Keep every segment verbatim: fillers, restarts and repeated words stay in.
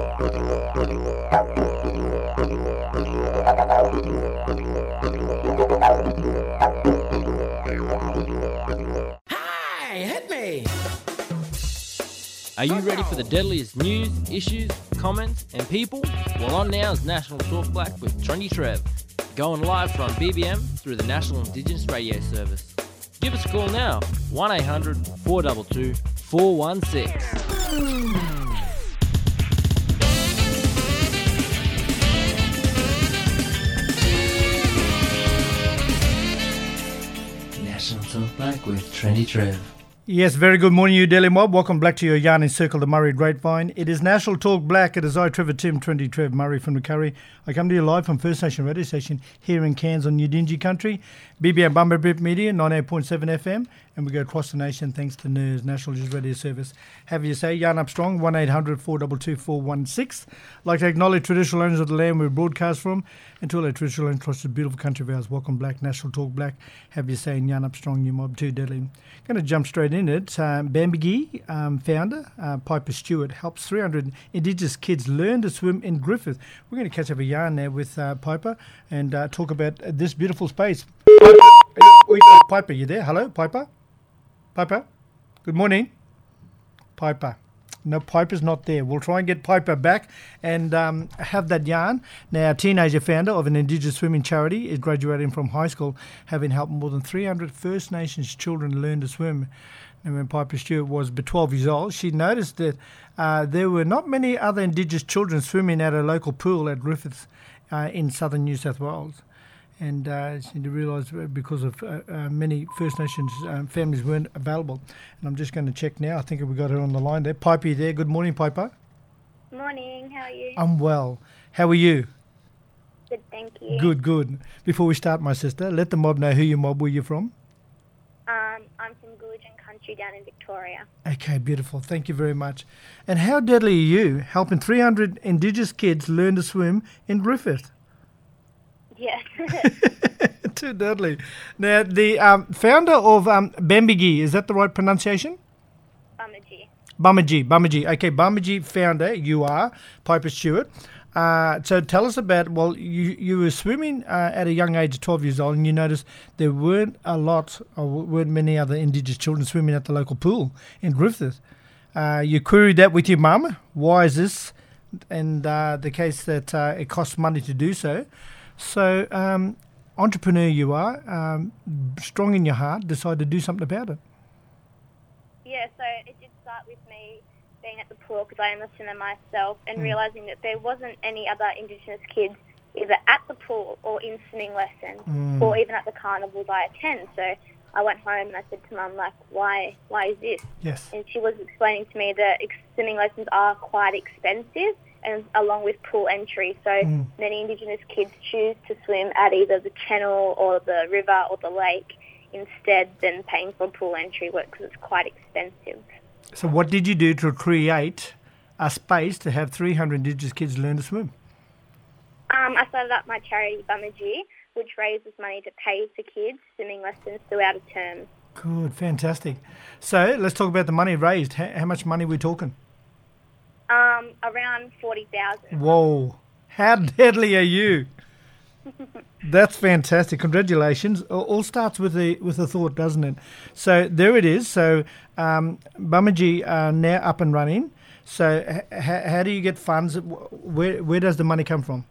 Hey, hit me! Are you ready for the deadliest news, issues, comments, and people? Well, on now is National Talk Black with Trendy Trev, going live from B B M through the National Indigenous Radio Service. Give us a call now, one eight hundred four two two four one six. National Talk Black with Trendy Trev. Yes, very good morning, you Daily Mob. Welcome back to your Yarn and Circle, the Murray Grapevine. It is National Talk Black. It is I, Trevor Tim, Trendy Trev Murray from the Curry. I come to you live from First Nation Radio Station here in Cairns on Udingi Country, B B M Bumberbip Media, ninety-eight point seven F M, and we go across the nation thanks to N E R S, National News Radio Service. Have you say, Yarn Up Strong, one eight hundred four two two four one six. Like to acknowledge traditional owners of the land we broadcast from, and to all our traditional owners across the beautiful country of ours. Welcome Black, National Talk Black. Have you say, Yarn Up Strong, you mob too deadly. Going to jump straight in it. Um, Bambigi um, founder, uh, Piper Stewart, helps three hundred Indigenous kids learn to swim in Griffith. We're going to catch up a yarn there with uh, Piper and uh, talk about uh, this beautiful space. Piper, Piper, you there? Hello, Piper? Piper? Good morning. Piper. No, Piper's not there. We'll try and get Piper back and um, have that yarn. Now, a teenager founder of an Indigenous swimming charity is graduating from high school, having helped more than three hundred First Nations children learn to swim. And when Piper Stewart was twelve years old, she noticed that uh, there were not many other Indigenous children swimming at a local pool at Griffith uh, in southern New South Wales. And uh, she realised because of uh, uh, many First Nations um, families weren't available. And I'm just going to check now. I think we got her on the line there. Piper, you there? Good morning, Piper. Morning, how are you? I'm well. How are you? Good, thank you. Good, good. Before we start, my sister, let the mob know who you mob, where you're from. Um, I'm from Goolagin Country down in Victoria. Okay, beautiful. Thank you very much. And how deadly are you helping three hundred Indigenous kids learn to swim in Griffith? Yes. Too deadly. Now, the um, founder of um, Bambigi, is that the right pronunciation? Bummergy. Bummergy, Bummergy. Okay, Bummergy founder, you are, Piper Stewart. Uh, so tell us about, well, you, you were swimming uh, at a young age of twelve years old, and you noticed there weren't a lot, or weren't many other Indigenous children swimming at the local pool in Griffith. Uh, you queried that with your mum. Why is this? And uh, the case that uh, it costs money to do so. So, um, entrepreneur you are, um, strong in your heart, decided to do something about it. Yeah, so it did start with me being at the pool because I am a swimmer myself and mm. realising that there wasn't any other Indigenous kids either at the pool or in swimming lessons mm. or even at the carnivals I attend. So I went home and I said to Mum, like, why, why is this? Yes. And she was explaining to me that ex- swimming lessons are quite expensive, and along with pool entry. So mm. many Indigenous kids choose to swim at either the channel or the river or the lake instead than paying for pool entry work because it's quite expensive. So what did you do to create a space to have three hundred Indigenous kids learn to swim? Um, I started up my charity Bummergy, which raises money to pay for kids swimming lessons throughout a term. Good, fantastic. So let's talk about the money raised. How, how much money are we talking? Um, around forty thousand. Whoa. How deadly are you? That's fantastic. Congratulations. All, all starts with a with a thought, doesn't it? So there it is. So um, Bummergy are now up and running. So h- h- how do you get funds? Where where does the money come from?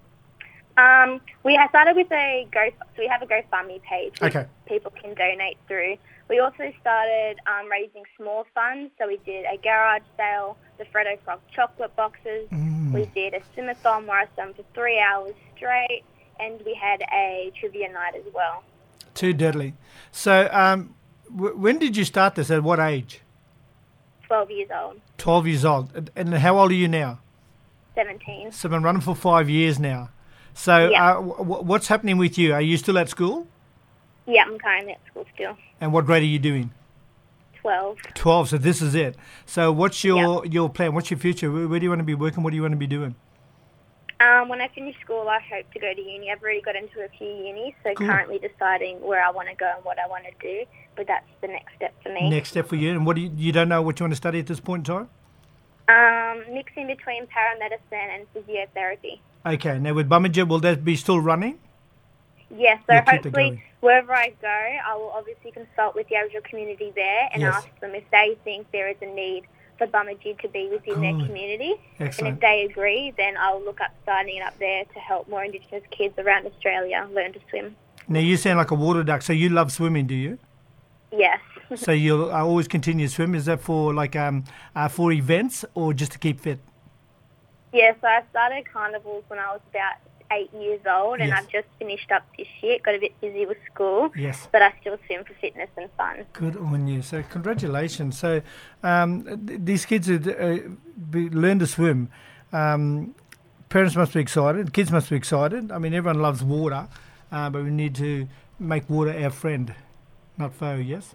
Um, we have started with a Go. So we have a GoFundMe page which okay. people can donate through. We also started um, raising small funds. So we did a garage sale, the Freddo Frog chocolate boxes. Mm. We did a swim-a-thon where I swam for three hours straight, and we had a trivia night as well. Too deadly. So um, w- when did you start this? At what age? Twelve years old. Twelve years old. And how old are you now? Seventeen. So I've been running for five years now. So yeah. uh, w- what's happening with you? Are you still at school? Yeah, I'm currently at school still. And what grade are you doing? Twelve. Twelve. So this is it. So what's your yep. your plan? What's your future? Where, where do you want to be working? What do you want to be doing? Um, when I finish school, I hope to go to uni. I've already got into a few unis, so cool. currently deciding where I want to go and what I want to do. But that's the next step for me. Next step for you. And what do you, you don't know what you want to study at this point in time? Um, mixing between paramedicine and physiotherapy. Okay, now with Bummager, will that be still running? Yes, so You'll keep it hopefully going. wherever I go, I will obviously consult with the Aboriginal community there and Yes. ask them if they think there is a need for Bummager to be within their Good. community. Excellent. And if they agree, then I'll look up starting it up there to help more Indigenous kids around Australia learn to swim. Now, you sound like a water duck, so you love swimming, do you? Yes. So you'll uh, always continue to swim. Is that for like um uh, for events or just to keep fit? Yeah, so I started carnivals when I was about eight years old, and Yes. I've just finished up this year. Got a bit busy with school, Yes. but I still swim for fitness and fun. Good on you. So congratulations. So um, th- these kids who uh, be, learn to swim, um, parents must be excited. Kids must be excited. I mean, everyone loves water, uh, but we need to make water our friend, not foe. Yes.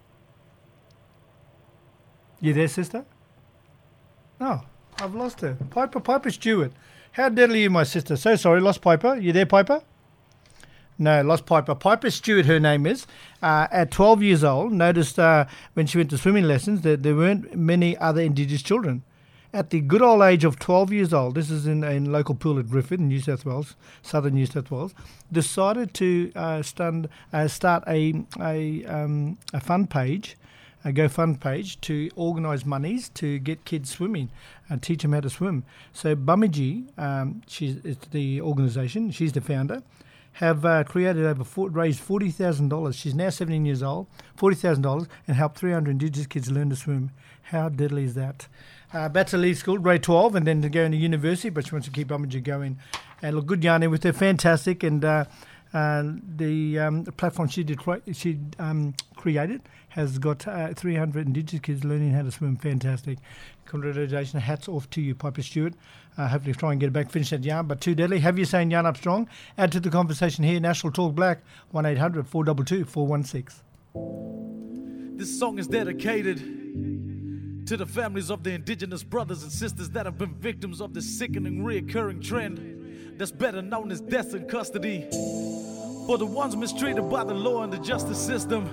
You there, sister? Oh, I've lost her. Piper, Piper Stewart. How deadly are you, my sister? So sorry, lost Piper. You there, Piper? No, lost Piper. Piper Stewart, her name is. Uh, at twelve years old, noticed uh, when she went to swimming lessons that there weren't many other Indigenous children. At the good old age of twelve years old, this is in a local pool at Griffith, in New South Wales, southern New South Wales, decided to uh, stund, uh, start a a, um, a fund page, a GoFund page to organise monies to get kids swimming and teach them how to swim. So Bummager, um, she's it's the organisation, she's the founder, have uh, created over four, raised forty thousand dollars. She's now seventeen years old, forty thousand dollars, and helped three hundred Indigenous kids learn to swim. How deadly is that? Uh, about to leave school, grade twelve, and then to go into university, but she wants to keep Bummager going. And look, good yarning with her, fantastic, and uh, uh, the, um, the platform she did cre- she um, created has got uh, three hundred Indigenous kids learning how to swim. Fantastic. Congratulations. Hats off to you, Piper Stewart. Uh, hopefully try and get it back, finish that yarn. But too deadly. Have you saying yarn up strong? Add to the conversation here. National Talk Black, one eight hundred four two two four one six. This song is dedicated to the families of the Indigenous brothers and sisters that have been victims of this sickening reoccurring trend that's better known as death in custody. For the ones mistreated by the law and the justice system,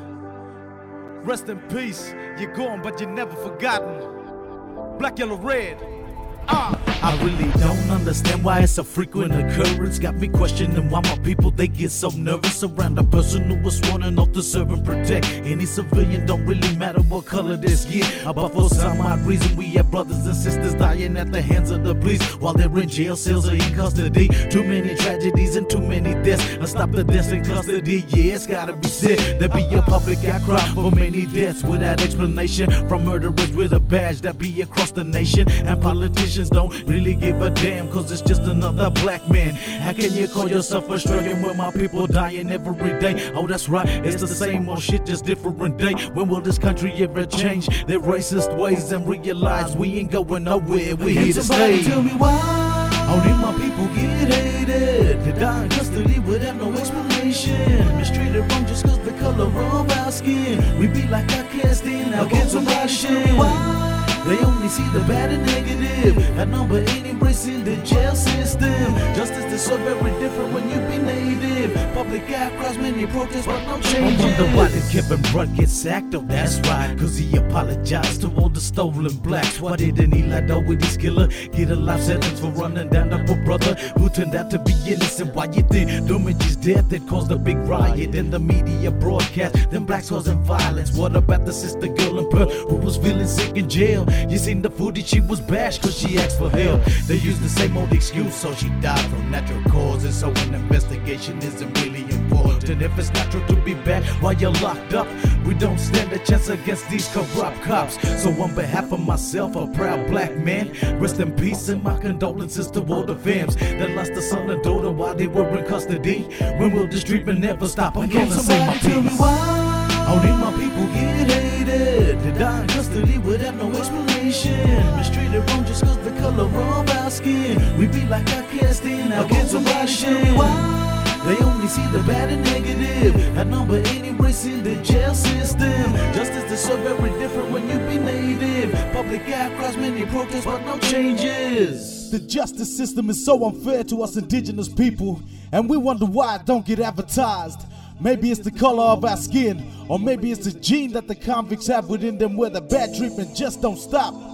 rest in peace. You're gone, but you're never forgotten. Black, yellow, red. Ah. I really don't understand why it's a frequent occurrence. Got me questioning why my people, they get so nervous around a person who was sworn an oath to serve and protect. Any civilian, don't really matter what color they skin. But for some odd reason, we have brothers and sisters dying at the hands of the police while they're in jail cells or in custody. Too many tragedies and too many deaths. Let's stop the deaths in custody. Yeah, it's gotta be said. There be a public outcry for many deaths without explanation. From murderers with a badge that be across the nation. And politicians don't really give a damn, cause it's just another black man. How can you call yourself Australian when my people dying every day? Oh, that's right, it's the same old shit, just different day. When will this country ever change their racist ways and realize we ain't going nowhere? We're here to stay. Tell me why only my people get hated. They die in custody without no explanation. Mistreated wrong just cause the color of our skin. We be like outcast in our generation. Why? They only see the bad and negative. That number ain't embracing the jail system. Justice is so very different when you be native. Public outcries, many protests, but no changes. I wonder why did Kevin Rudd get sacked? Oh, that's right, cause he apologized to all the stolen blacks. Why didn't Eli Dawid's killer get a life sentence for running down up a brother who turned out to be innocent? Why you think Dumage's death that caused a big riot in the media broadcast? Them blacks causing violence. What about the sister girl in Perth who was feeling sick in jail? You seen the footage, she was bashed cause she asked for help. They used the same old excuse, so she died from natural causes. So an investigation isn't really important. And if it's natural to be bad while you're locked up, we don't stand a chance against these corrupt cops. So on behalf of myself, a proud black man, rest in peace and my condolences to all the fams that lost a son and daughter while they were in custody. When will this treatment never stop? I'm gonna say my piece. Only my people get hated. They die in custody without no explanation. Mistreated wrong just cause the color of our skin. We be like outcast in our generation. They only see the bad and negative. That number ain't embracing the jail system. Justice is so very different when you be native. Public outcries, many protests, but no changes. The justice system is so unfair to us Indigenous people, and we wonder why it don't get advertised. Maybe it's the color of our skin, or maybe it's the gene that the convicts have within them where the bad treatment just don't stop.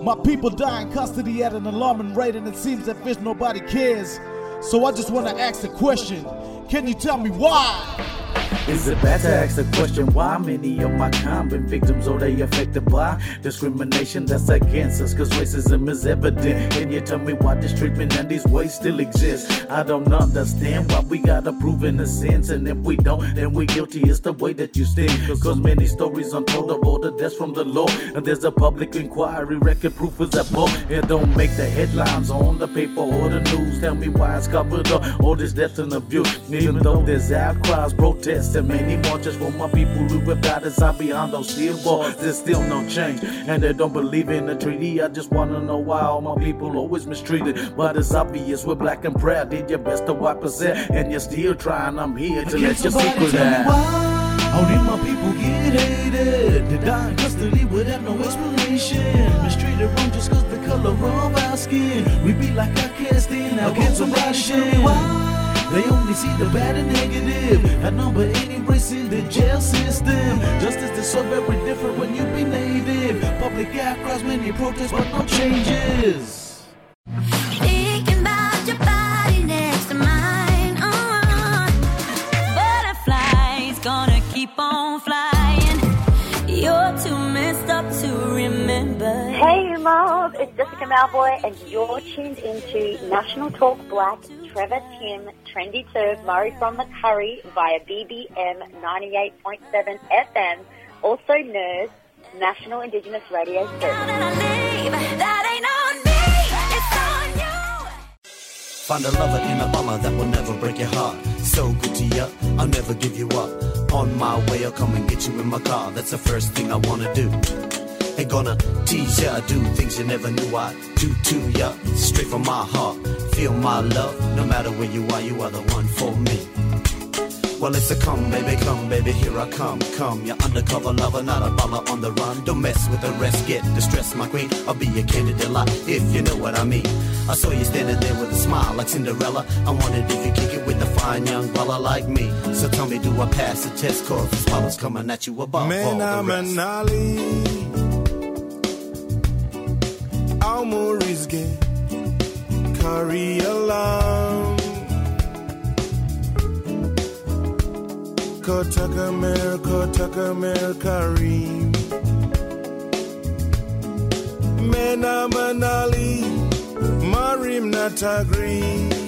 My people die in custody at an alarming rate, and it seems that fish nobody cares. So I just want to ask the question, can you tell me why? Is it bad to ask the question why many of my kind been victims or they affected by discrimination that's against us? Cause racism is evident. Can you tell me why this treatment and these ways still exist? I don't understand why we gotta prove innocence, and if we don't, then we guilty. It's the way that you stand. Cause many stories untold of all the deaths from the law, and there's a public inquiry, record proof is at more. It don't make the headlines on the paper or the news. Tell me why it's covered up, all this death and abuse. Even though there's outcries, protests, and many more just for my people who have died inside behind those steel bars. There's still no change, and they don't believe in the treaty. I just wanna know why all my people always mistreated. But it's obvious we're black and proud. Did your best to wipe us out, and you're still trying. I'm here to let your secret out. How did my people get hated? They die in custody without no explanation. Mistreated wrong just cause the color of our skin. We be like outcasts in our generation. They only see the bad and negative. That number eight embracing the jail system. Justice is so very different when you be native. Public outcries, many protests, but no changes. Thinking about your body next to mine. Uh, butterflies gonna keep on flying. You're too messed up to remember. Hey, Mob, it's Jessica Malboy, and you're tuned into National Talk Black, Trevor, Tim, Trendy Turv, Murray from the Curry via B B M ninety-eight point seven F M, also N E R S, National Indigenous Radio Service. That ain't on me, it's on you. Find a lover in a mama that will never break your heart. So good to ya, I'll never give you up. On my way, I'll come and get you in my car. That's the first thing I wanna do. Ain't gonna tease ya, I do things you never knew I do to ya. Straight from my heart, feel my love. No matter where you are, you are the one for me. Well, it's a come, baby, come, baby, here I come, come. You're undercover lover, not a baller on the run. Don't mess with the rest, get distressed, my queen. I'll be your candidate lot, if you know what I mean. I saw you standing there with a smile like Cinderella. I wondered if you kick it with a fine young baller like me. So tell me, do I pass the test? Cause this baller's coming at you above Man, all the rest. Manali. Almorizge, carry along. Kotaka mer, kotaka mer, karim. Mena manali, marim natagri.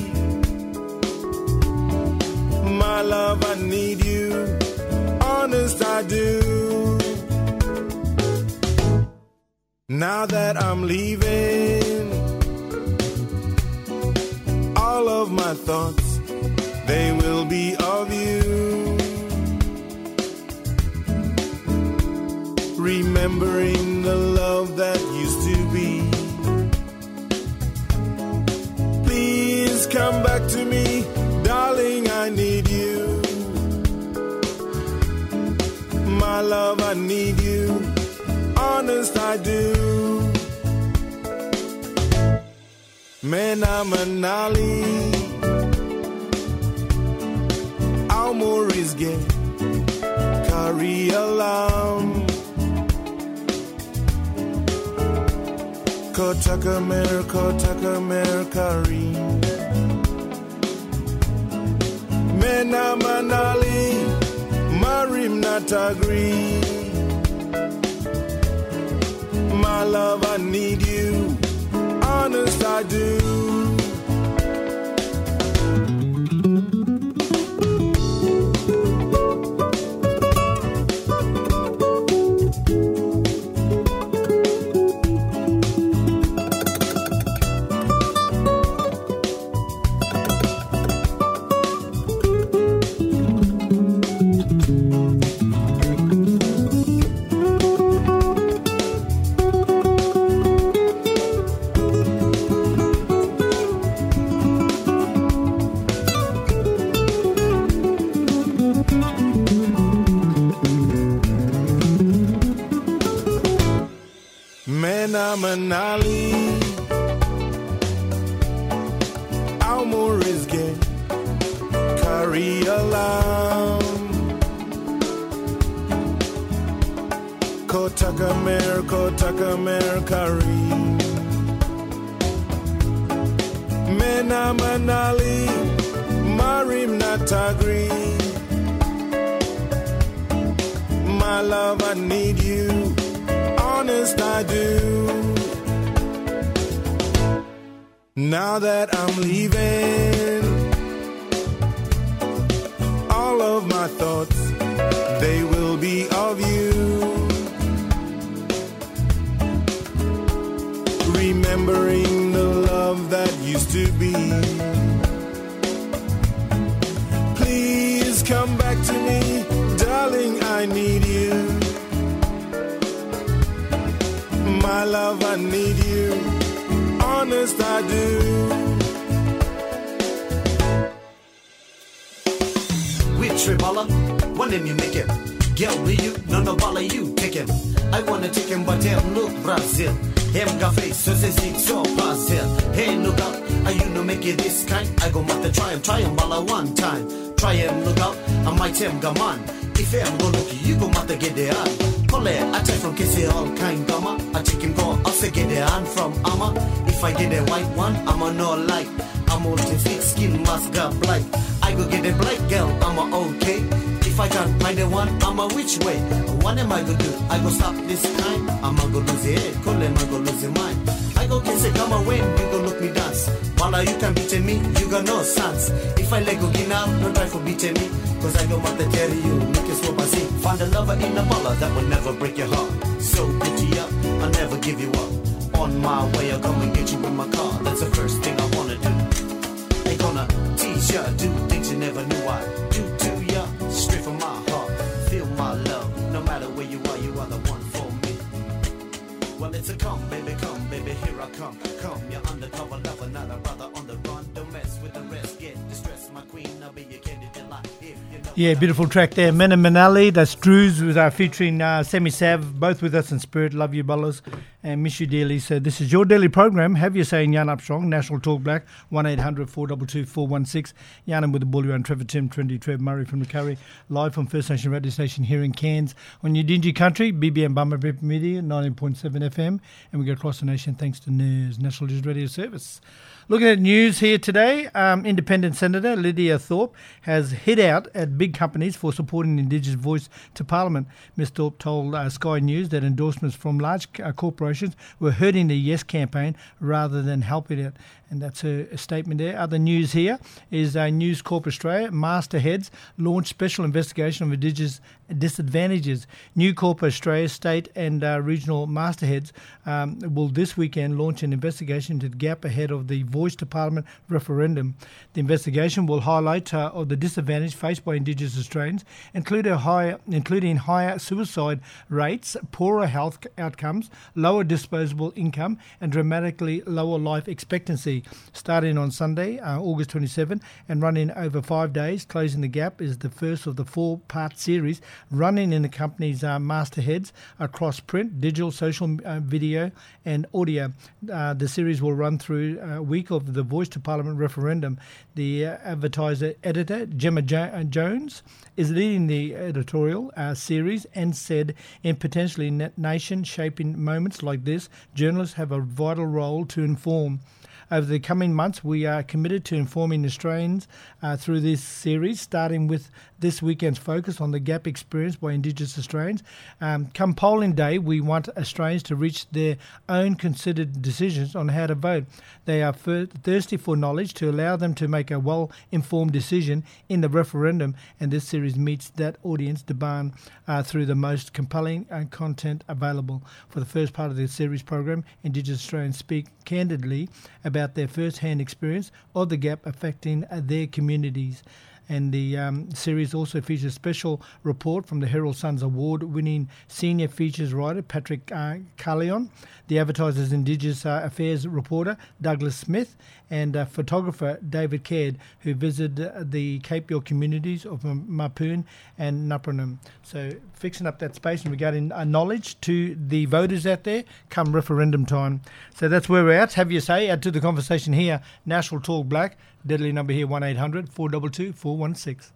My love, I need you. Honest, I do. Now that I'm leaving, all of my thoughts, they will be of you. Remembering the love that used to be. Please come back to me, darling, I need you. My love, I need you. Honest, I do. Mena manali, Almorizge, carry along. Kotaka mer, kotaka mer, karim. Mena manali, marim natagri. My love, I need you. Honest, I do. Manali, Almorizge, carry along. Takamer ko Takamer Kari Mena Manali Marim Natagri. My love, I need you. Honest, I do. Now that I'm leaving, all of my thoughts, they will be of you. Remembering the love that used to be. Please come back to me, darling, I need you. My love, I need you. Honest, I do. With Tribala, one name you make it. Girl, will you? None of all of you take him. I wanna take him, but him look Brazil. Him got face, so says it so Brazil. Hey, look out, are you no make it this kind? I go mata try him, try him bala one time. Try him, look out, I might him gaman. If I'm go look, you go mata get the eye. Call it, I take from Kissy all kind gama. I take him go, I say get the hand from Ama. If I get a white one, I'm a no like. I'm on to thick skin, must got black. I go get a black girl, I'm a okay. If I can't find the one, I'm a which way? What am I gonna do? I go stop this time. I'm a go lose it head, call him, I go lose your mind. I go kiss it, come away, you go look me dance. While you can beat me, you got no sense. If I let go get out, don't try for beating me. Cause I don't want to tell you, make it swap and see. Find a lover in a baller that will never break your heart. So pretty up, I'll never give you up. On my way, I'll come and get you in my car. That's the first thing I wanna do. Ain't gonna teach ya, do things you never knew I do to ya. Straight from my heart, feel my love. No matter where you are, you are the one for me. Well, it's a come, baby, come, baby, here I come. Come, you're undercover lover, not a brother on the run. Don't mess with the rest, get distressed, my queen. I'll be your candy delight. If you know Yeah, beautiful track there. Mena Manali, that's Drews, with uh, featuring uh, Semi Sav, both with us in spirit. Love you, Bullers, and miss you dearly. So this is your daily program. Have you saying Yarn Up Strong, National Talk Black, one eight hundred four two two four one six. Yarn with the Bully and Trevor Tim, Trendy Trev Murray from the Curry, live from First Nation Radio Station here in Cairns on your Dingy Country, B B M Bummer Rip Media, nineteen point seven F M, and we go across the nation thanks to N E R S, National News Radio Service. Looking at news here today, um, Independent Senator Lydia Thorpe has hit out at big companies for supporting Indigenous voice to Parliament. Miz Thorpe told uh, Sky News that endorsements from large uh, corporations were hurting the Yes campaign rather than helping it. And that's her a statement there. Other news here is uh, News Corp Australia, Masterheads, launched special investigation of Indigenous disadvantages. New Corp Australia state and uh, regional mastheads um, will this weekend launch an investigation into the gap ahead of the Voice to Parliament referendum. The investigation will highlight uh, of the disadvantage faced by Indigenous Australians, include a higher, including higher suicide rates, poorer health outcomes, lower disposable income, and dramatically lower life expectancy. Starting on Sunday, uh, August twenty-seventh, and running over five days, Closing the Gap is the first of the four-part series running in the company's uh, mastheads across print, digital, social uh, video and audio. Uh, the series will run through a week of the Voice to Parliament referendum. The uh, advertiser editor, Gemma jo- Jones, is leading the editorial uh, series and said, in potentially na- nation-shaping moments like this, journalists have a vital role to inform. Over the coming months, we are committed to informing Australians uh, through this series, starting with this weekend's focus on the gap experienced by Indigenous Australians. Um, come polling day, we want Australians to reach their own considered decisions on how to vote. They are fir- thirsty for knowledge to allow them to make a well-informed decision in the referendum, and this series meets that audience demand uh, through the most compelling uh, content available. For the first part of the series program, Indigenous Australians speak candidly about their first-hand experience of the gap affecting uh, their communities. And the um, series also features a special report from the Herald Sun's award-winning senior features writer, Patrick uh, Carleon, the Advertiser's Indigenous uh, Affairs reporter, Douglas Smith, and uh, photographer, David Caird, who visited uh, the Cape York communities of Mapoon and Nupranum. So fixing up that space and regarding uh, knowledge to the voters out there come referendum time. So that's where we're at. Have your say. Add to the conversation here, National Talk Black. Deadly number here, one eight hundred four two two four one six.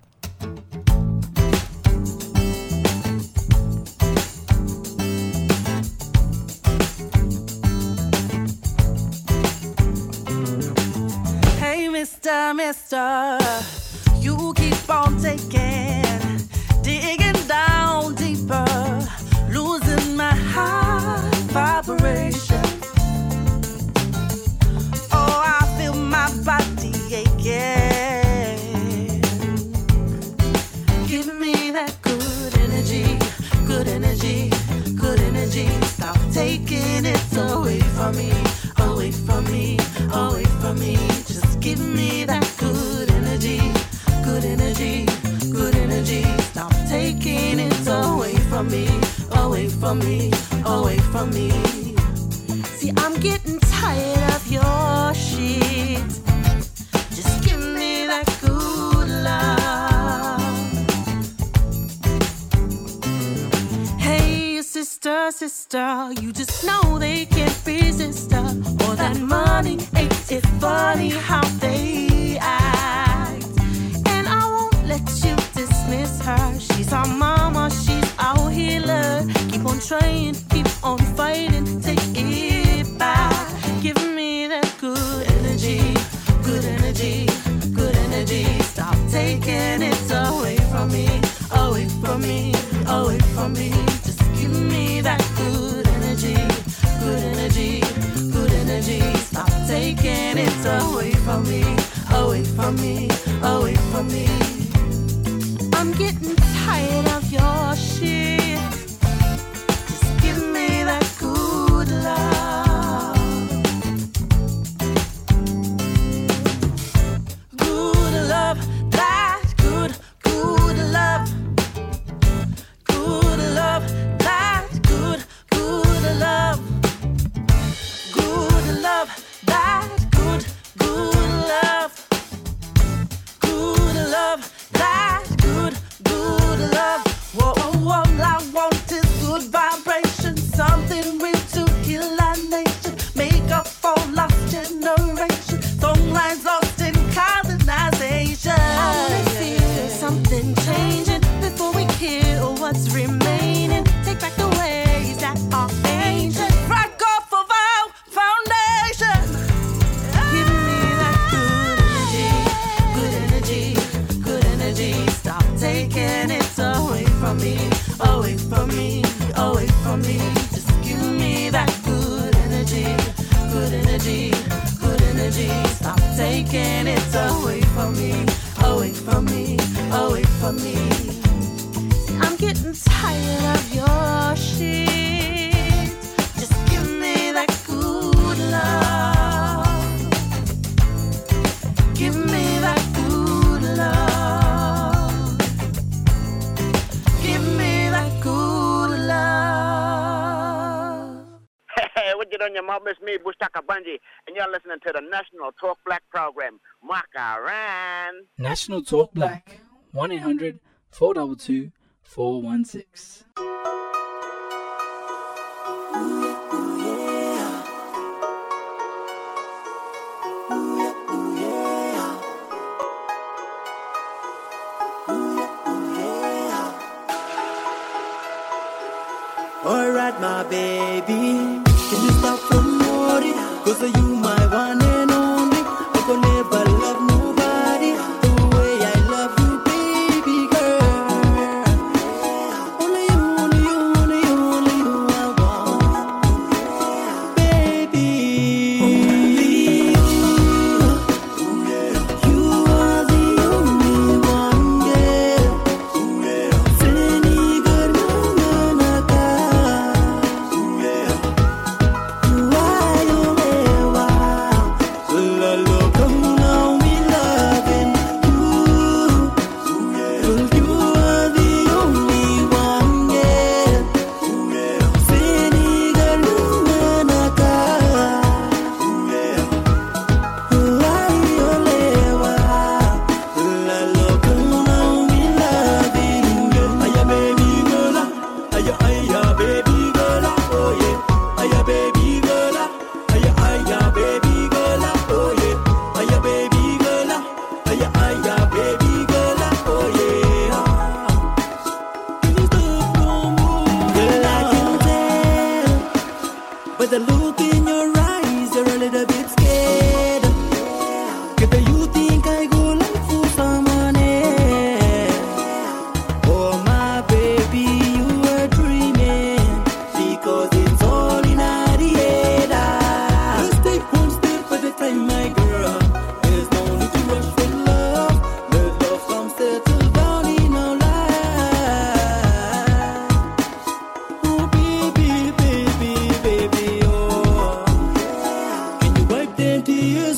mister, mister, you keep on taking, digging down deeper, losing my high vibration. Oh, I feel my body aching. Give me that good energy, good energy, good energy. Stop taking it away from me, away from me, away from me. Just give me that good energy, good energy, good energy. Stop taking it away from me, away from me, away from me. See, I'm getting tired of your shit. Just give me that good love. Hey, sister, sister, you just know they can't resist her. All that money, ain't it funny how they act? And I won't let you dismiss her. She's our mama, she's our healer. Keep on trying, keep on fighting, take it back. Give me that good energy, good energy, good energy. Stop taking it away from me, away from me, away from me. Just give me that good energy, good energy, good energy. Stop taking it away from me, away from me, away from me. I'm getting tired of your shit. Just give me that good love. Good love, that good, good love. Good love, that good, good love. Good love, that good, good love. Good love, that good, good love. Whoa, whoa, all I want is good vibration, something real to heal our nation, make up for lost generation, song lines lost in colonization. I only feel something changing before we kill what's remaining. Take back the ways that are ancient, break off of our foundation. Give me that good energy, good energy, good energy. Stop taking it away from me, away from me, away from me. Just give me that good energy, good energy, good energy. Stop taking it away from me, away from me, away from me. See, I'm getting tired of your shit. Just give me that good love. Give me that good love. Give me that good love. Hey, what you doing, your mom? It's me, Bustaka Bunji, and you're listening to the National Talk Black program. Makaran. National Talk Black, one eight hundred four two two four one six. Alright, my baby, can you stop from worry? Cause you my one and only. I could never love nobody the way I love you, baby girl. Only you, only you, only you, only you I want, baby. Only you,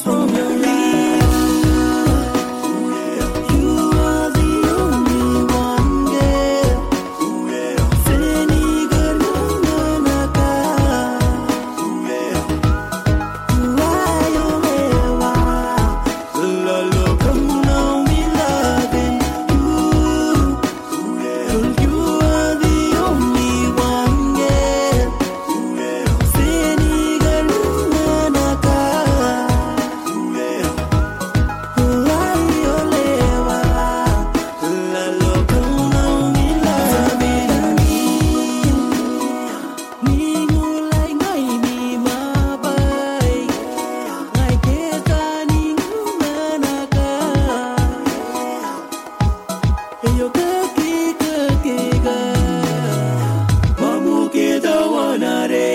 from your eyes. You are the only one, girl. Senegal, Nanaka. Why you ever? Lolo, come now, me loving you. You are the only one, girl. Senegal, Nanaka. Why you ever? Lolo, come now, me loving you. Ni ngulai ngai ni mabai. Ngai keta ni ngunanaka. Eyo kaki kaki ga. Mamu keta wanare.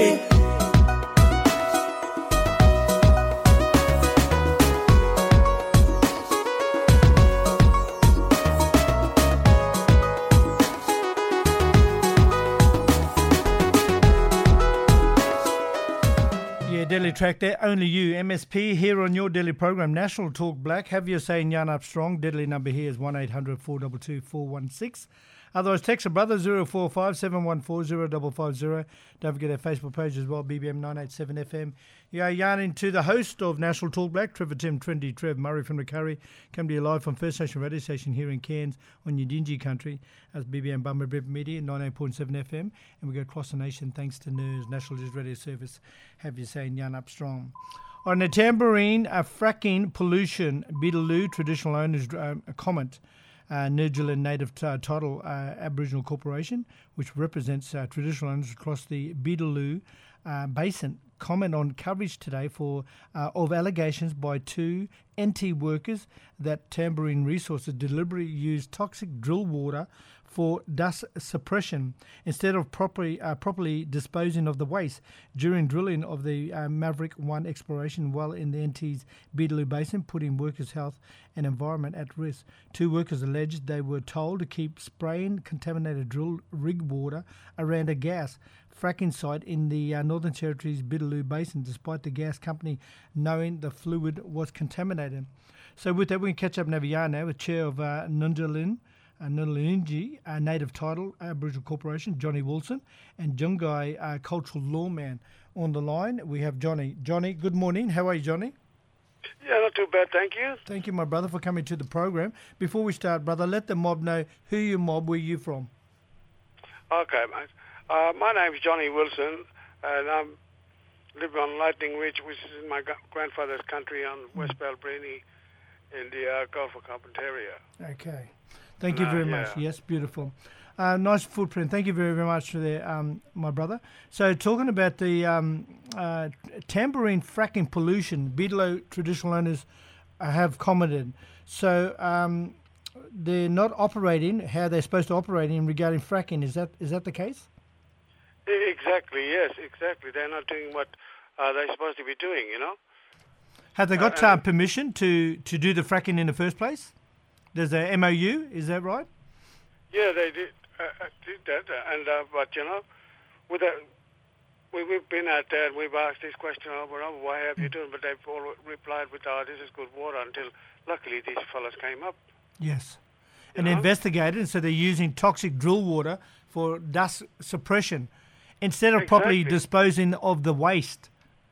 Yeah, Delhi track there. Only you, M S P, here on your Delhi program, National Talk Black. Have your say in Yarn Up Strong. Deadly number here is one eight hundred four two two four one six. Otherwise, text a brother zero four five seven one four zero five five zero. Don't forget our Facebook page as well, B B M nine eight seven F M. You are yarning to the host of National Talk Black, Trevor Tim, Trendy Trev, Murray from the Curry. Come to you live from First Nation Radio Station here in Cairns on Yidinji country as B B M Bummer Brip Media, ninety-eight point seven F M. And we go across the nation thanks to N E R S, National News Radio Service. Have you saying Yarn Up Strong. On the Tambourine, a fracking pollution, Beetaloo traditional owners uh, comment. Uh, Nurjalan Native t- Title uh, Aboriginal Corporation, which represents uh, traditional owners across the Beetaloo uh, Basin, comment on coverage today for uh, of allegations by two N T workers that Tambourine Resources deliberately used toxic drill water for dust suppression instead of properly uh, properly disposing of the waste during drilling of the uh, Maverick one exploration well in the N T's Beetaloo Basin, putting workers' health and environment at risk. Two workers alleged they were told to keep spraying contaminated drill rig water around a gas fracking site in the uh, Northern Territory's Beetaloo Basin, despite the gas company knowing the fluid was contaminated. So with that, we can catch up Naviyar now with Chair of uh, Nundjalin, uh, Nundalinji, uh, Native Title Aboriginal Corporation, Johnny Wilson, and Jungai uh, Cultural Lawman on the line. We have Johnny. Johnny, good morning. How are you, Johnny? Yeah, not too bad, thank you. Thank you, my brother, for coming to the program. Before we start, brother, let the mob know who you mob, where you from. Okay, mate. Uh, my name's Johnny Wilson, and I'm living on Lightning Ridge, which is in my gu- grandfather's country on West Balbrini in the uh, Gulf of Carpentaria. Okay. Thank you Uh, very yeah. much. Yes, beautiful. Uh, nice footprint. Thank you very, very much for that, um, my brother. So talking about the um, uh, Tambourine fracking pollution, Beetaloo traditional owners uh, have commented. So um, they're not operating how they're supposed to operate in regarding fracking. Is that is that the case? E- Exactly, yes, exactly. They're not doing what uh, they're supposed to be doing, you know? Have they got Uh, uh, permission to, to do the fracking in the first place? There's a M O U, is that right? Yeah, they did, uh, uh, did that, uh, and uh, but you know, with a, we, we've been out there and we've asked this question over and over, why have you done? But they've all replied with, oh, this is good water, until luckily these fellas came up. Yes. And know? investigated, and so they're using toxic drill water for dust suppression instead of properly Exactly. disposing of the waste.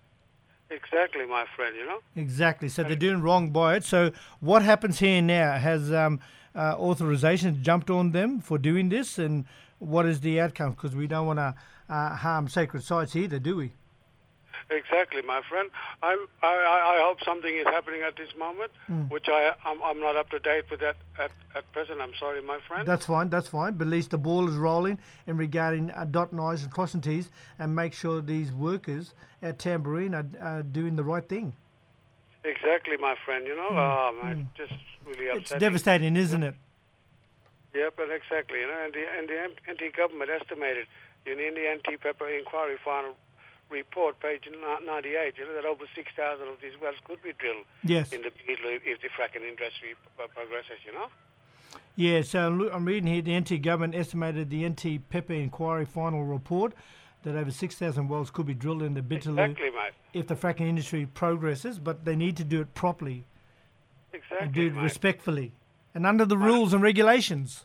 Exactly, my friend, you know? Exactly. So they're doing wrong by it. So what happens here now? Has um, uh, authorization jumped on them for doing this? And what is the outcome? Because we don't want to uh, harm sacred sites either, do we? Exactly, my friend. I, I, I I hope something is happening at this moment, Mm. which I, I'm, I'm not up to date with that at, at present. I'm sorry, my friend. That's fine, that's fine. But at least the ball is rolling in regarding uh, dot and I's and crossing T's, and make sure these workers at Tambourine are, are doing the right thing. Exactly, my friend, you know? Oh, man, just really upsetting. It's devastating, isn't it? Yeah, but exactly, you know, and the, and the N T government estimated in the N T Pepper Inquiry Final Report, page ninety-eight, you know, that over six thousand of these wells could be drilled Yes. in the Beetaloo if the fracking industry p- progresses, you know? Yeah, so I'm loo- I'm reading here the N T government estimated the N T Pepper Inquiry Final Report that over six thousand wells could be drilled in the Bitterloo Exactly, mate. if the fracking industry progresses, but they need to do it properly Exactly, and do it mate. respectfully and under the rules and regulations.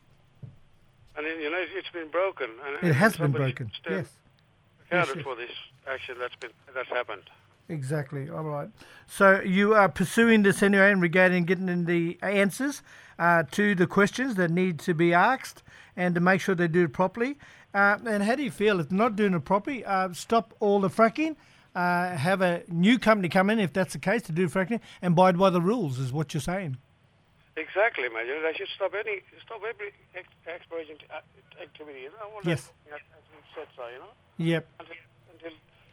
And then, you know, it's been broken. And, It has and been somebody broken, should stand yes. accounted Yes, yes. for this action that's been that's happened. Exactly. All right. So you are pursuing this anyway and regarding getting in the answers uh, to the questions that need to be asked and to make sure they do it properly. Uh, and how do you feel if they're not doing it properly? Uh, stop all the fracking. Uh, have a new company come in, if that's the case, to do fracking and abide by the rules, is what you're saying. Exactly, man. You know, they should stop any stop every ex- exploration t- uh, activity. You know, all Yes. that, as we said so. You know. Yep. Until, until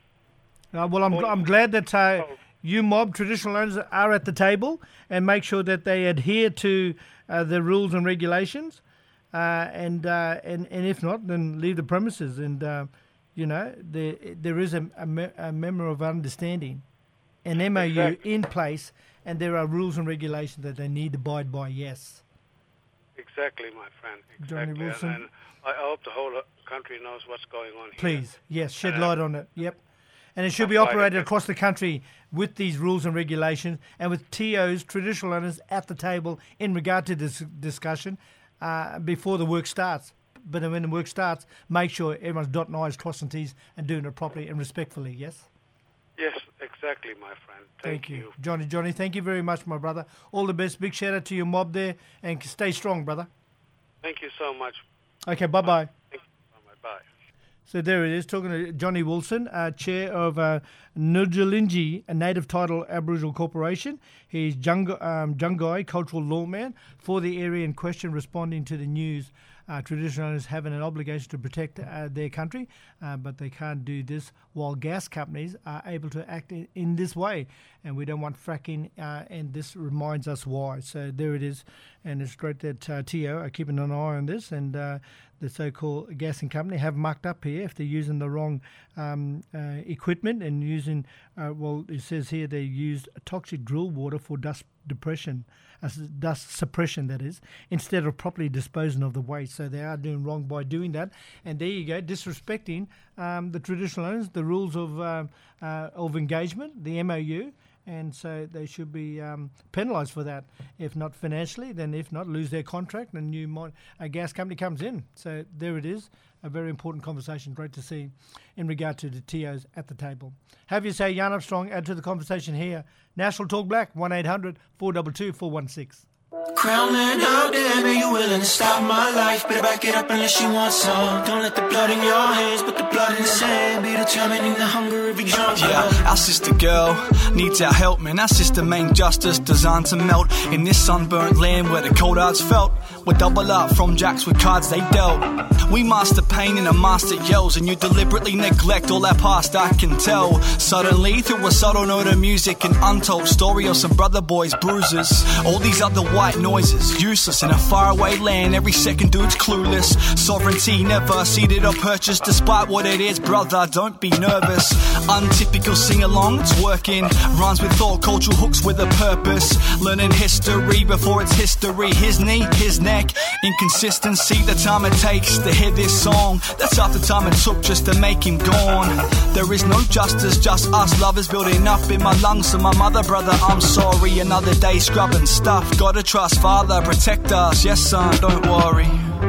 Uh, well, I'm, I'm glad that uh, you mob traditional owners are at the table and make sure that they adhere to uh, the rules and regulations. Uh, and, uh, and and if not, then leave the premises. And, uh, you know, there, there is a, a, me- a member of understanding, an M O U Exactly. in place, and there are rules and regulations that they need to abide by, yes. Exactly, my friend. Exactly. Johnny Wilson. And, and I hope the whole uh, country knows what's going on here. Please, yes, shed And, uh, light on it. Yep. And it should be That's right. operated across the country with these rules and regulations and with T Os, traditional owners, at the table in regard to this discussion uh, before the work starts. But when the work starts, make sure everyone's dotting I's, crossing T's and doing it properly and respectfully, yes? Yes, exactly, my friend. Thank, Thank you. Johnny, Johnny, thank you very much, my brother. All the best. Big shout out to your mob there and stay strong, brother. Thank you so much. Okay, bye-bye. Thank you so much. Bye. So there it is, talking to Johnny Wilson, uh, chair of uh, Nurjalinji, a native title Aboriginal corporation. He's Jung- um, Jungai cultural lawman for the area in question, responding to the news. Uh, traditional owners having an obligation to protect uh, their country, uh, but they can't do this while gas companies are able to act in, in this way. And we don't want fracking, uh, and this reminds us why. So there it is. And it's great that uh, T O are keeping an eye on this, and uh, the so-called gassing company have mucked up here if they're using the wrong um, uh, equipment and using, uh, well, it says here they used toxic drill water for dust depression, uh, dust suppression, that is, instead of properly disposing of the waste. So they are doing wrong by doing that. And there you go, disrespecting um, the traditional owners, the rules of uh, uh, of engagement, the M O U. And so they should be um, penalised for that. If not financially, then if not, lose their contract and a new mon- a gas company comes in. So there it is, a very important conversation. Great to see in regard to the T Os at the table. Have you say, Jan Armstrong, add to the conversation here. National Talk Black, one eight hundred four two two four one six. Crownland, how damn are you willing to stop my life? Better back it up unless you want some. Don't let the blood in your hands, but the blood in the sand be determining the hunger of each young Yeah, our sister girl needs our help, man. Our sister main justice designed to melt in this sunburnt land where the cold hearts felt. We're double up from jacks with cards they dealt. We master pain in a master yells, and you deliberately neglect all our past, I can tell. Suddenly, through a subtle note of music, an untold story of some brother boys' bruises. All these other white noises, useless in a faraway land. Every second dude's clueless. Sovereignty never ceded or purchased, despite what it is, brother, don't be nervous. Untypical sing-along, it's working. Rhymes with thought, cultural hooks with a purpose. Learning history before it's history. His knee, his neck. Inconsistency, the time it takes to hear this song. That's half the time it took just to make him gone. There is no justice, just us lovers building up in my lungs. So my mother, brother, I'm sorry. Another day scrubbing stuff. Gotta trust, Father, protect us. Yes, son, don't worry.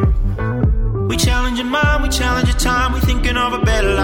We challenge your mind, we challenge your time. We thinking of a better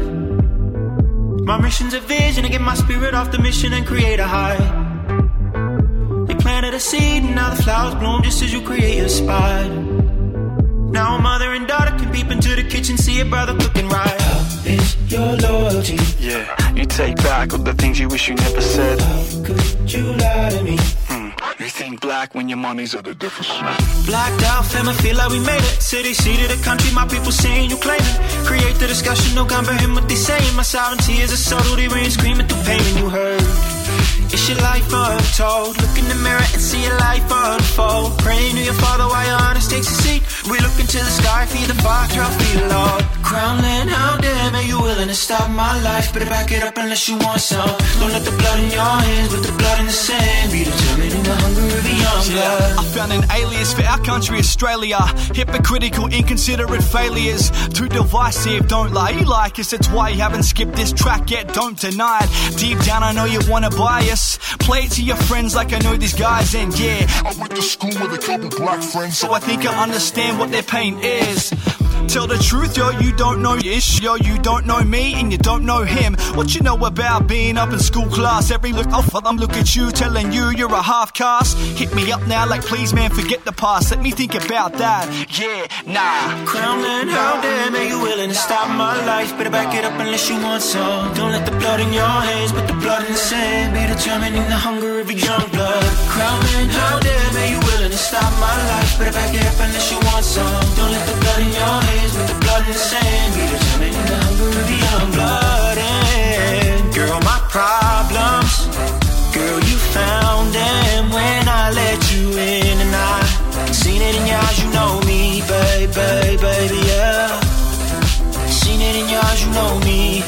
life. My mission's a vision to get my spirit off the mission and create a high. They planted a seed and now the flowers bloom just as you create a spot. Now mother and daughter can peep into the kitchen, see a brother cooking right. How is your loyalty? Yeah, you take back all the things you wish you never said. How could you lie to me? Hmm. You think black when your money's at a deficit. Blacked out, fam, I feel like we made it. City, seat of the country, my people saying you claim it. Create the discussion, no comprehend what they saying. My sovereignty is a subtlety, ring screaming through pain and you heard. It's your life untold. Look in the mirror and see your life unfold. Praying to your Father while your honest takes a seat. We look into the sky, feed the fire, trophy, Lord. Crownland, how damn are you willing to stop my life? Better back it up unless you want some. Don't let the blood in your hands, but the blood in the sand be determining the hunger of a young young blood. I found an alias for our country, Australia. Hypocritical, inconsiderate failures. Too divisive, don't lie. You like us, that's why you haven't skipped this track yet. Don't deny it. Deep down, I know you wanna buy us. Play it to your friends like I know these guys, and yeah, I went to school with a couple black friends, so I think I understand what their pain is. Tell the truth, yo, you don't know ish, yo, you don't know me and you don't know him. What you know about being up in school class? Every look off of them look at you, telling you you're a half caste. Hit me up now like, please man, forget the past. Let me think about that, yeah, nah. Crownland, how damn are you willing to stop my life? Better back it up unless you want some. Don't let the blood in your hands, put the blood in the sand. Be determining the hunger of a young blood. Crownland, how damn are you willing to stop my life? Better back it up unless you want some. Don't let the blood in your hands, with the blood in the sand, be determining the hunger of the young blood. And girl, my problems, girl, you found them when I let you in, and I seen it in your eyes, you know me, baby, baby, baby, yeah. Seen it in your eyes, you know me.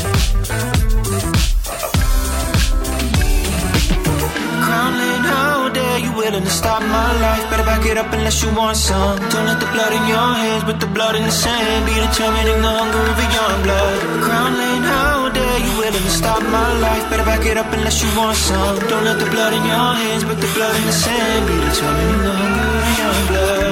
Crownland, how dare you willing to stop my life? Better back it up unless you want some. Don't let the blood in your hands, but the blood in the sand. Be determining the hunger of a young blood. Crownland, how dare you willing to stop my life? Better back it up unless you want some. Don't let the blood in your hands, but the blood in the sand. Be determining the hunger of a young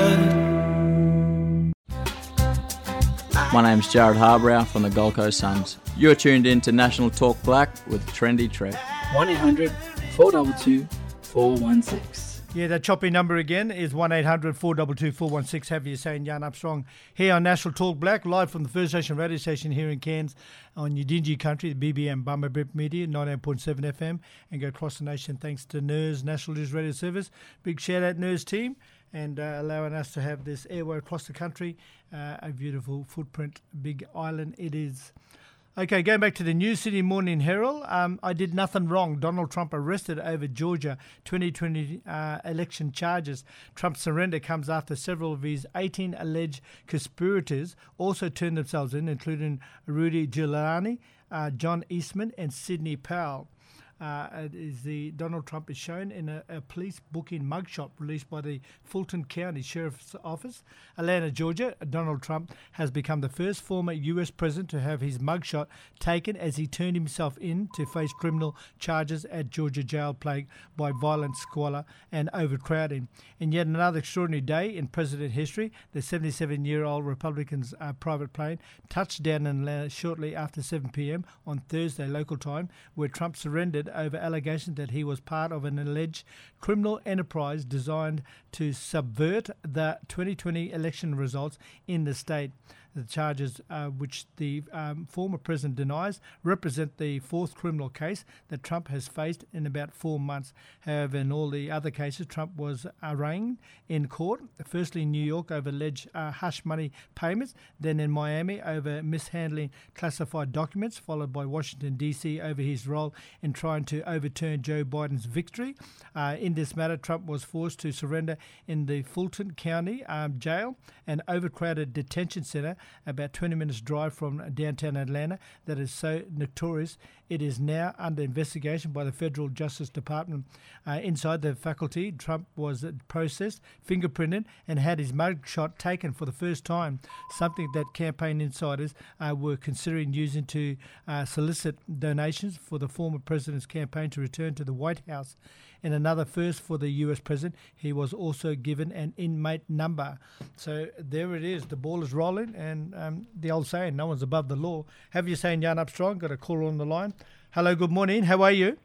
blood. My name's Jared Harbrow from the Gold Coast Suns. You're tuned in to National Talk Black with Trendy Trev. one eight hundred four two two four one six. Yeah, that choppy number again is one eight hundred four two two four one six. Have you saying Jan Armstrong here on National Talk Black, live from the First Nation radio station here in Cairns on Udinji Country, the B B M Bummer Bip Media, ninety-eight point seven F M, and go across the nation thanks to N E R S, National News Radio Service. Big shout out N E R S team, and uh, allowing us to have this airway across the country. Uh, a beautiful footprint, big island it is. Okay, going back to the New Sydney Morning Herald, um, I did nothing wrong. Donald Trump arrested over Georgia twenty twenty uh, election charges. Trump's surrender comes after several of his eighteen alleged conspirators also turned themselves in, including Rudy Giuliani, uh, John Eastman and Sidney Powell. Uh, it is the Donald Trump is shown in a, a police booking mugshot released by the Fulton County Sheriff's Office. Atlanta, Georgia, Donald Trump has become the first former U S president to have his mugshot taken as he turned himself in to face criminal charges at Georgia jail plagued by violent squalor and overcrowding. In yet another extraordinary day in president history, the seventy-seven-year-old Republican's uh, private plane touched down in Atlanta shortly after seven p.m. on Thursday local time, where Trump surrendered over allegations that he was part of an alleged criminal enterprise designed to subvert the twenty twenty election results in the state. The charges, uh, which the um, former president denies, represent the fourth criminal case that Trump has faced in about four months. However, in all the other cases, Trump was arraigned in court, firstly in New York over alleged uh, hush money payments, then in Miami over mishandling classified documents, followed by Washington, D C over his role in trying to overturn Joe Biden's victory. Uh, in this matter, Trump was forced to surrender in the Fulton County um, jail, an overcrowded detention center about twenty minutes drive from downtown Atlanta that is so notorious it is now under investigation by the Federal Justice Department. Uh, inside the faculty, Trump was processed, fingerprinted, and had his mugshot taken for the first time, something that campaign insiders uh, were considering using to uh, solicit donations for the former president's campaign to return to the White House. In another first for the U S president, he was also given an inmate number. So there it is. The ball is rolling, and um, the old saying, no one's above the law. Have you saying Jan Armstrong? Got a caller on the line. Hello, good morning. How are you?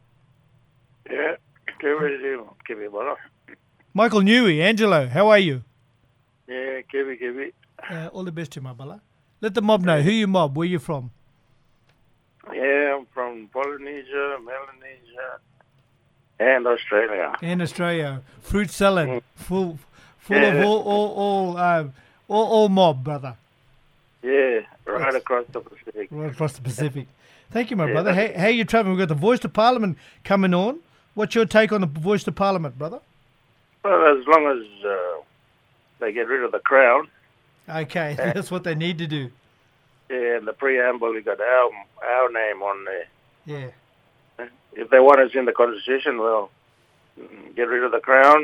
Yeah, Kiwi, Kiwi, brother. Michael Newey, Angelo, how are you? Yeah, Kiwi, Kiwi. Uh, all the best to you, my brother. Let the mob know. Who you mob? Where you from? Yeah, I'm from Polynesia, Melanesia, and Australia. In Australia. Fruit salad. Mm. Full full yeah. of all, all, all, uh, all, all mob, brother. Yeah, right That's, across the Pacific. Right across the Pacific. Thank you, my yeah, brother. How, how are you travelling? We've got the Voice to Parliament coming on. What's your take on the Voice to Parliament, brother? Well, as long as uh, they get rid of the Crown. Okay, and, that's what they need to do. Yeah, and the preamble, you got our, our name on there. Yeah. If they want us in the Constitution, well, get rid of the Crown,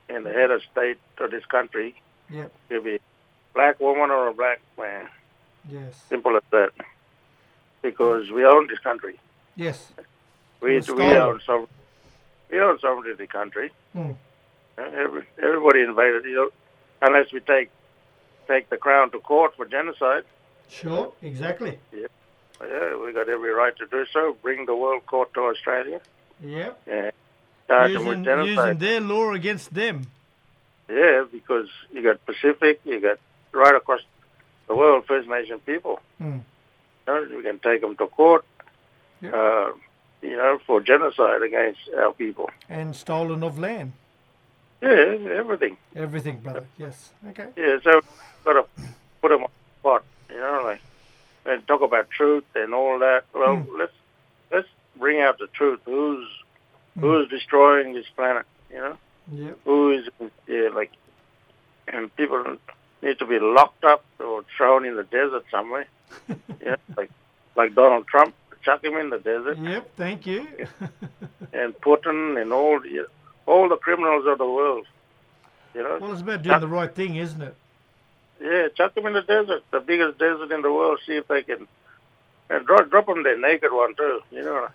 in the head of state of this country, Yep. it'll be a black woman or a black man. Yes. Simple as that. Because we own this country. Yes. We It's we stolen. own some we own sovereignty of the country. Mm. Uh, Every, everybody invaded, you know, unless we take take the crown to court for genocide. Sure. Exactly. Yeah, yeah, we got every right to do so. Bring the world court to Australia. Yep. Yeah, charge them with Using, genocide. using their law against them. Yeah, because you got Pacific, you got right across the world First Nation people. Mm. You know, we can take them to court. Yep. Uh, you know, for genocide against our people. And stolen of land. Yeah, everything. Everything, brother. Yes. Okay. Yeah, so got to put them on the spot, you know, like, and talk about truth and all that. Well, Mm. let's let's bring out the truth. Who's who's destroying this planet? You know, Yep. who is yeah, like, and people need to be locked up or thrown in the desert somewhere. Yeah, like like Donald Trump, chuck him in the desert. Yep. Thank you. And Putin and all the all the criminals of the world. You know. Well, it's about doing the right thing, isn't it? Yeah, chuck them in the desert, the biggest desert in the world. See if they can, and drop, drop them their naked one too. You know,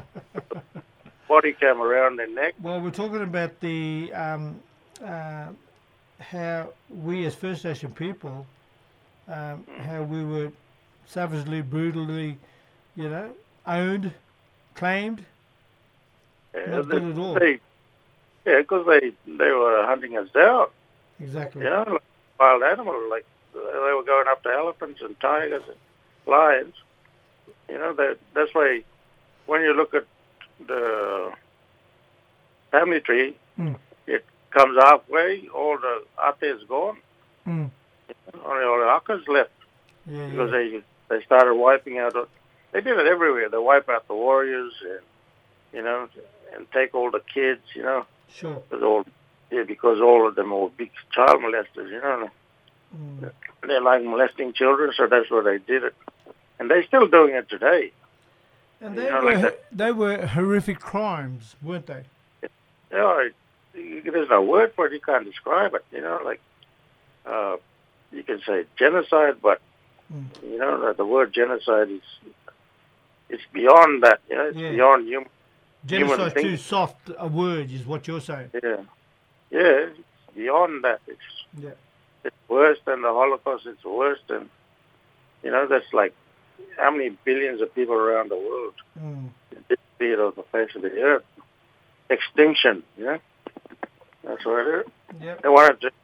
body cam around their neck. Well, we're talking about the um, uh, how we as First Nation people, um, how we were savagely, brutally, you know, owned, claimed. Yeah, Not they, good at all. They, yeah, because they they were hunting us down. Exactly. You know, like wild animals. Like they were going after elephants and tigers and lions. You know, that that's why when you look at the family tree, Mm. it comes halfway. All the ate is gone. Mm. Only all the akkas left. Yeah, Because yeah. they they started wiping out. They did it everywhere. They wipe out the warriors, and you know, and take all the kids. You know, Sure. because all yeah, because all of them were big child molesters. You know, Mm. they like molesting children, so that's why they did it, and they're still doing it today. And You they know, were like that. they were horrific crimes, weren't they? You know, it, it, there's no word for it. You can't describe it. You know, like uh, you can say genocide, but Mm. you know, that the word genocide is it's beyond that. You know, it's Yeah. beyond human. human Genocide's too thinking. soft a word, is what you're saying. Yeah, yeah, it's beyond that. It's Yeah. it's worse than the Holocaust. It's worse than, you know, that's like how many billions of people around the world Mm. disappeared off the face of the earth. Extinction, you know. That's what it is. Yep. They wanted to.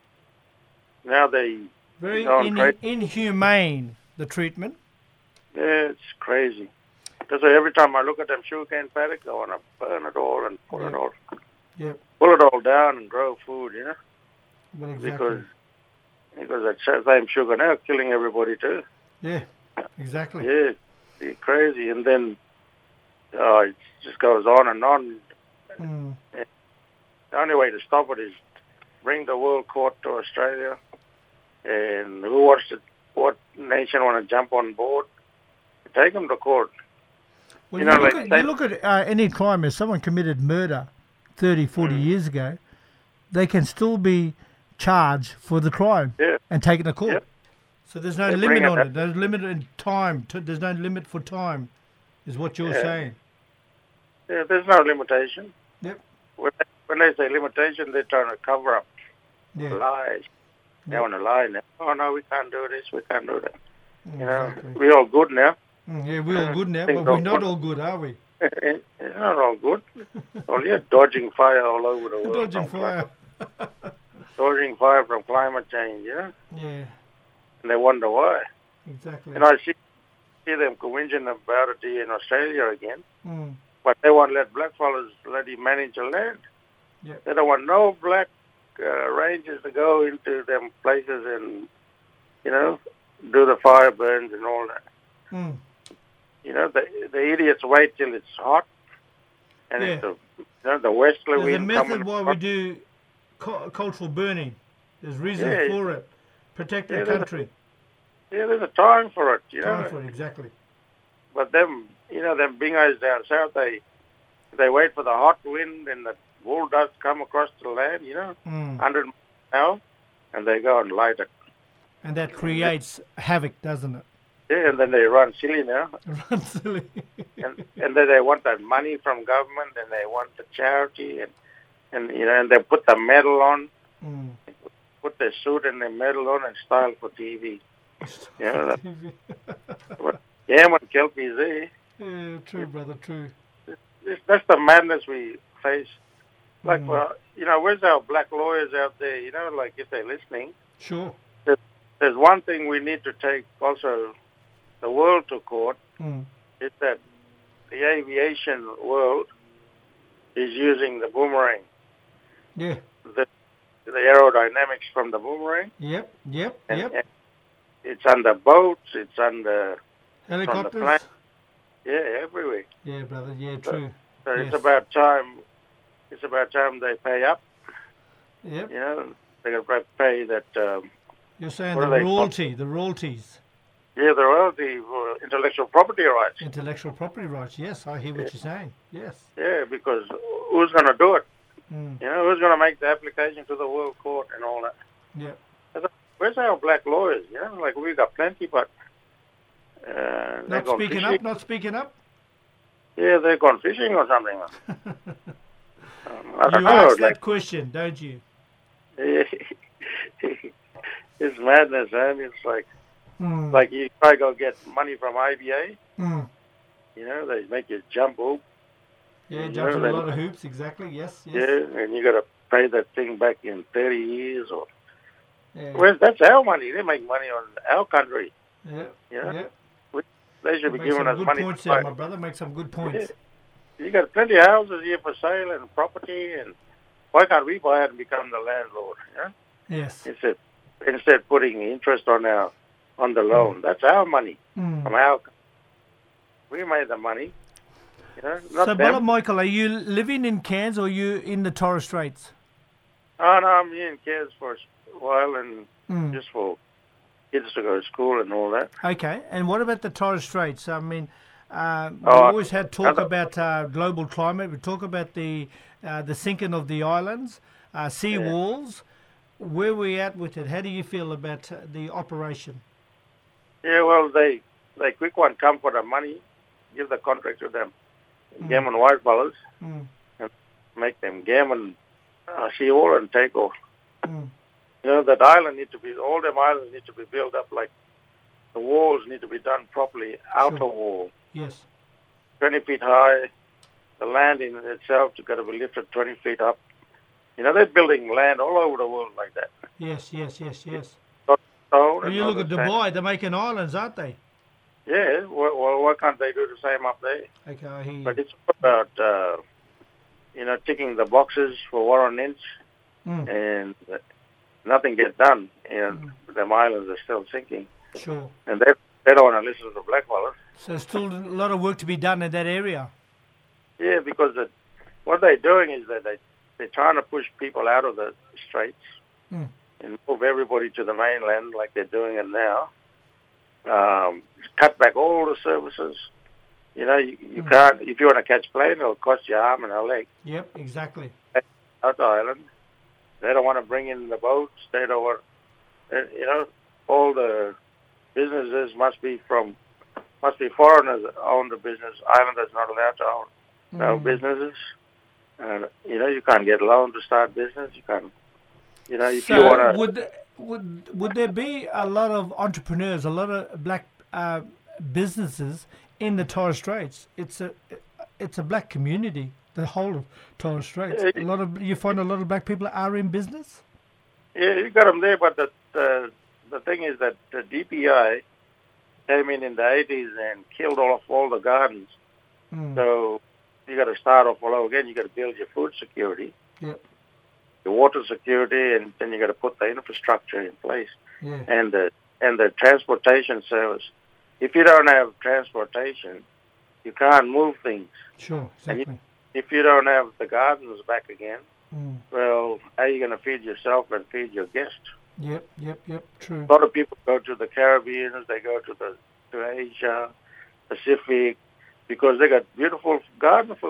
Now they Very going in, crazy. inhumane, the treatment. Yeah, it's crazy. That's why every time I look at them sugarcane paddocks, I want to burn it all and pull it Yeah. all, Yep. pull it all down and grow food, you know. Well, exactly. Because because that same sugar now killing everybody too. Yeah. Exactly. Yeah, it's crazy. And then uh, it just goes on and on. Mm. The only way to stop it is bring the world court to Australia, and who wants to, what nation want to jump on board? Take them to court. Well, You you, know, look like at, they- you look at uh, any crime, if someone committed murder thirty, forty Mm. years ago, they can still be charged for the crime Yeah. and taken to court. Yep. So there's no They limit bring it on up. it. There's limit in time. To, there's no limit for time, is what you're Yeah. saying. Yeah, there's no limitation. Yep. When they, when they say limitation, they're trying to cover up Yeah. lies. They Yep. want to lie now. Oh no, we can't do this. We can't do that. You know, Exactly. we're all good now. Mm, yeah, we're all good now, Things but we're don't not work. all good, are we? It's not all good. Well, you're dodging fire all over the world. Dodging from fire. cli- dodging fire from climate change, you know? Yeah, And they wonder why. exactly. And I see, see them whinging about it here in Australia again. Mm. But they won't let black fellas bloody manage the land. Yeah. They don't want no black uh, rangers to go into them places and, you know, do the fire burns and all that. Mm. You know, the the idiots wait till it's hot, and Yeah. it's the, you know, the westerly There's a wind method coming. why we do cu- cultural burning. There's reason Yeah. for it. Protect the Yeah, there's a- country. Yeah, there's a time for it, you Time know. for it, exactly. But them, you know, them bingos down south, they they wait for the hot wind and the wool dust come across the land, you know, Mm. one hundred miles an hour, and they go and light it. And that creates havoc, doesn't it? Yeah, and then they run silly now. Run silly. and, and then they want that money from government, and they want the charity, and, and you know, and they put the medal on, Mm. put their suit and their medal on, and style for T V. You know, that, what Yam and Kelpies, eh? Yeah, true, brother, true. This, that's the madness we face. Like, Mm. well, you know, where's our black lawyers out there? You know, like if they're listening, Sure. there's, there's one thing we need to take also the world to court. Mm. Is that the aviation world is using the boomerang, Yeah. the the aerodynamics from the boomerang. Yep, yep, And, yep. and it's under boats, it's under from the Helicopters? plane. Yeah, everywhere. Yeah, brother, yeah, So- true. So Yes. it's about time. It's about time they pay up. Yep. You know, they're going to pay that. Um, You're saying what the are they royalty, the royalties, yeah, the royalty for intellectual property rights. intellectual property rights. Yes, I hear what you're saying. Yes. Yeah, because who's going to do it? Mm. You know, who's going to make the application to the World Court and all that? Yep. Where's our black lawyers? You know, like we've got plenty, but uh, they're Not gone speaking fishing. up, not speaking up. Yeah, they're gone fishing or something. um, I don't You know. ask Like, that question, don't you? it's madness, man. It's like, Mm. like you try to go get money from I B A. Mm. You know, they make you jump hoop. Yeah, You jump know, through a then- lot of hoops, exactly. Yes, yes. Yeah, and you got to pay that thing back in thirty years or. Yeah. Whereas that's our money. They make money on our country. Yeah, You know? yeah. We, they should be Make giving some us good money. points to there, buy- my brother. Make some good points. You got plenty of houses here for sale and property, and why can't we buy it and become the landlord? Yeah? Yes. Instead, instead putting interest on our on the loan. That's our money Mm. from our. We made the money. You know, not So, them. brother Michael, are you living in Cairns or are you in the Torres Straits? Oh no, I'm here in Cairns for a while and Mm. just for kids to go to school and all that. Okay, and what about the Torres Straits? I mean, uh, we Oh, always had talk other- about uh, global climate. We talk about the uh, the sinking of the islands, uh, sea Yeah. walls. Where we at with it? How do you feel about uh, the operation? Yeah, well, they they quick one come for the money, give the contract to them, Mm. gammon white fellas, Mm. and make them gammon uh, sea wall and take off. Mm. You know, that island need to be, all them islands need to be built up like the walls need to be done properly. Outer Sure. wall, Yes. twenty feet high. The land in itself has got to be lifted twenty feet up. You know, they're building land all over the world like that. Yes, yes, yes, yes. Stone When and you look all at the sand. Dubai, they're making islands, aren't they? Yeah, well, well, why can't they do the same up there? Okay, I hear you. But it's about, uh, you know, ticking the boxes for one inch, Mm. and uh, nothing gets done. And the islands are still sinking. Sure. And they, they don't want to listen to the black fellas. So still a lot of work to be done in that area. Yeah, because the, what they're doing is that they, they're trying to push people out of the straits Mm. and move everybody to the mainland like they're doing it now. Um, cut back all the services. You know, you, you Mm. can't, if you want to catch plane, it'll cost you an arm and a leg. Yep, exactly. Out the island. They don't want to bring in the boats. They don't want, uh, you know, all the businesses must be from, must be foreigners that own the business. Islanders not allowed to own no Mm. businesses. And, you know, you can't get a loan to start business. You can't, you know, if So you want to. would would would there be a lot of entrepreneurs, a lot of black uh, businesses in the Torres Straits? It's a it's a black community, the whole of Torres Straits. A lot of you find a lot of black people are in business. Yeah, you got them there, but the, the, the thing is that the D P I came in in the eighties and killed off all the gardens. Mm. So you got to start off all over again. You got to build your food security, Yep. your water security, and then you got to put the infrastructure in place Yeah. and the and the transportation service. If you don't have transportation, you can't move things. Sure. And Exactly. you, if you don't have the gardens back again, Mm. well, how are you going to feed yourself and feed your guests? Yep. Yep. Yep. True. A lot of people go to the Caribbean, they go to the to Asia, Pacific, because they got beautiful garden food.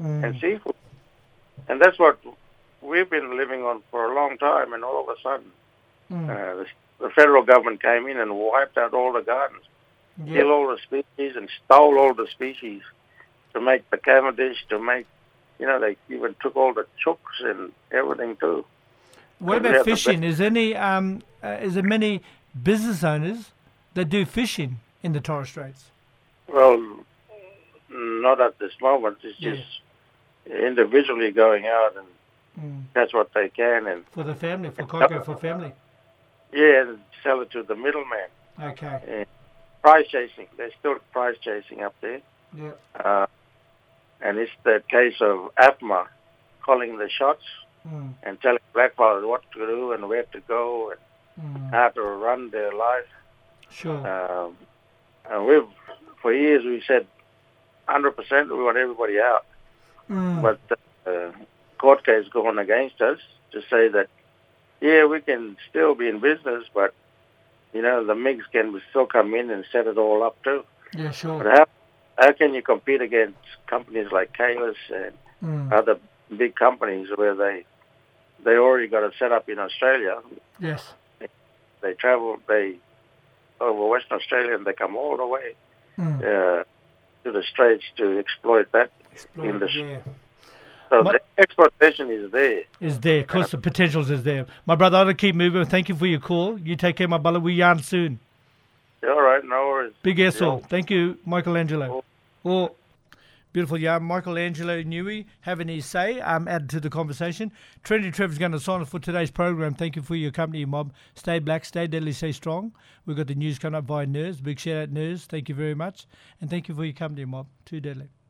mm. and seafood. And that's what we've been living on for a long time, and all of a sudden, mm. uh, the, the federal government came in and wiped out all the gardens, yep. killed all the species, and stole all the species to make the Cavendish, to make, you know, they even took all the chooks and everything too. What and about fishing? Is any um, uh, is there many business owners that do fishing in the Torres Straits? Well, not at this moment. It's yeah. just individually going out and mm. that's what they can. And for the family, for cocoa, for family. Yeah, and sell it to the middleman. Okay. And price chasing. They're still price chasing up there. Yeah. Uh, and it's the case of A F M A calling the shots mm. and telling blackfellas what to do and where to go and mm. how to run their life. Sure. Um, and we've, for years, we said one hundred percent we want everybody out. Mm. But the uh, court case going against us to say that, yeah, we can still be in business, but, you know, the M I Gs can still come in and set it all up too. Yeah, sure. But how, how can you compete against companies like Kalis and mm. other big companies where they they already got it set up in Australia? Yes. They, they travel, they over Western Australia, and they come all the way mm. uh, to the Straits to exploit that exploit, industry. Yeah. So My, the exploitation is there. Is there. Of course, the potential is there. My brother, I'll keep moving. Thank you for your call. You take care, my brother. We yarn soon. All right, no worries. Big S all. Thank you, Michelangelo. Oh, beautiful yarn. Michelangelo Newey having his say, um, added to the conversation. Trendy Trevor's going to sign off for today's program. Thank you for your company, mob. Stay black, stay deadly, stay strong. We've got the news coming up via Nurs. Big shout out, Nurs. Thank you very much. And thank you for your company, mob. Too deadly.